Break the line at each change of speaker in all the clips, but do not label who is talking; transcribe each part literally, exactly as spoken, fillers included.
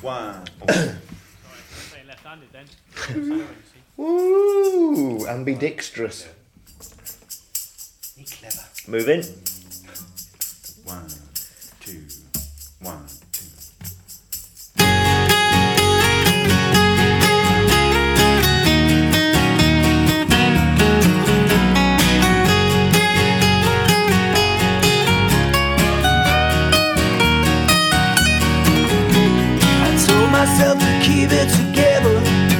one.
Playing left-handed then.
Woo! Ambidextrous.
Be clever.
Moving.
One, two, one, two.
I told myself to keep it together,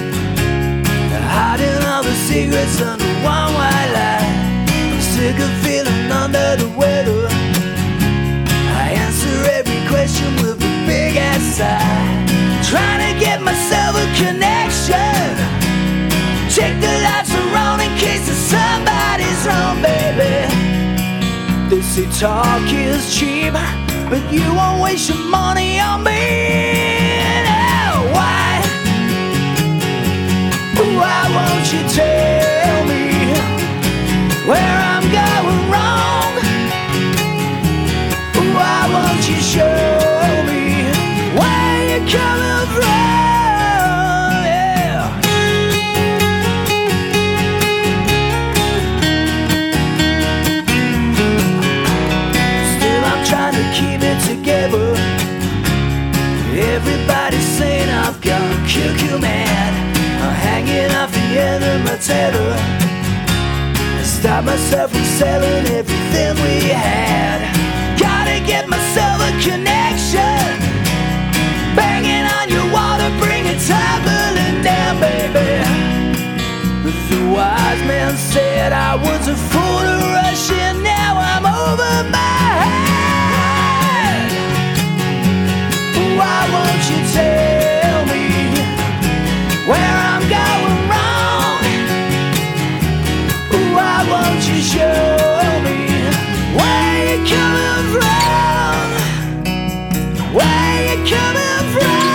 hiding all the secrets under one white lie. I'm sick of feeling under the weather. I answer every question with a big ass sigh, trying to get myself a connection. Check the lights around in case that somebody's wrong, baby. They say talk is cheap, but you won't waste your money on me. Now, why? Why won't you tell me where I'm going wrong? Why won't you show me where you're coming from? Yeah. Still I'm trying to keep it together. Everybody's saying I've gone cuckoo mad. I'm hanging off the end of my tether. I stopped myself from selling everything we had. Gotta get myself a connection. Banging on your wall to bring it tumbling down, baby. The wise man said I was a fool to rush in. Now I'm over my head. Why won't you tell me where I'm going wrong? Why won't you show me where you're coming from? Where you're coming from?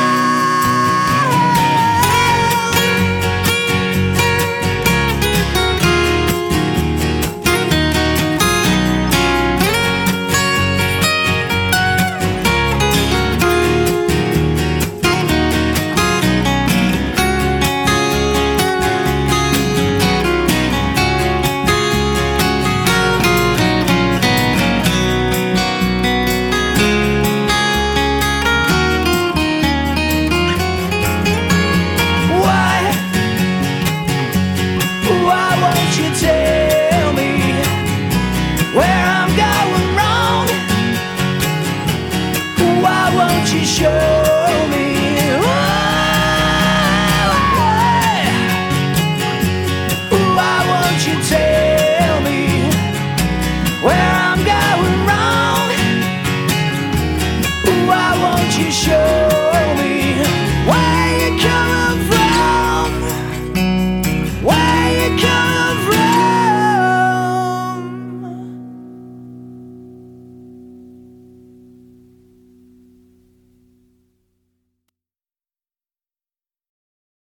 Tell me where I'm going wrong. Why won't you show